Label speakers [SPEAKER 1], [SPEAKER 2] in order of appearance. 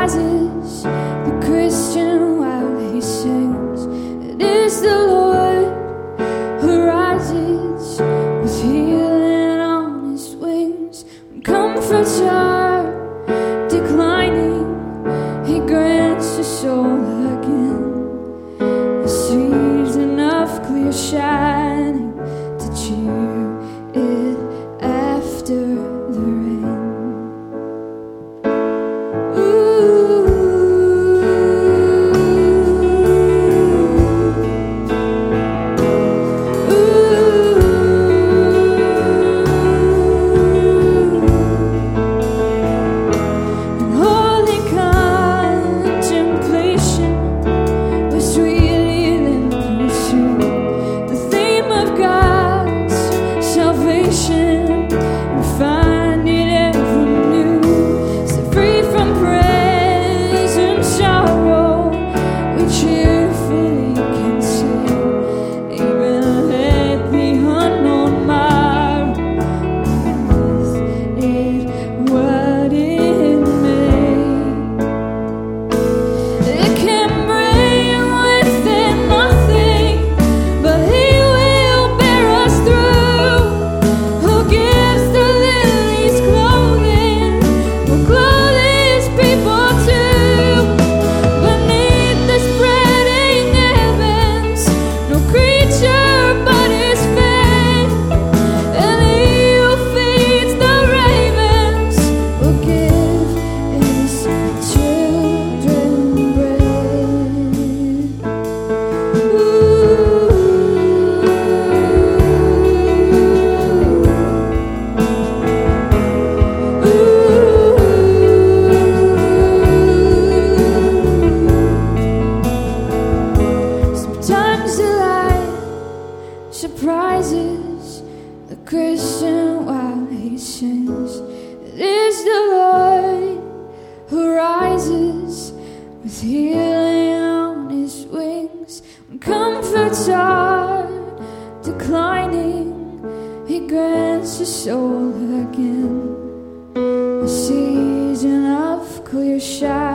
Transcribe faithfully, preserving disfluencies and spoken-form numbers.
[SPEAKER 1] surprises the Christian while he sings. It is the Lord who rises with healing on his wings. When comforts are declining, he grants your soul again a season of clear shining to cheer it after the rain. Surprises the Christian while he sings. It is the Lord who rises with healing on his wings. When comforts are declining, he grants your soul again a season of clear shine.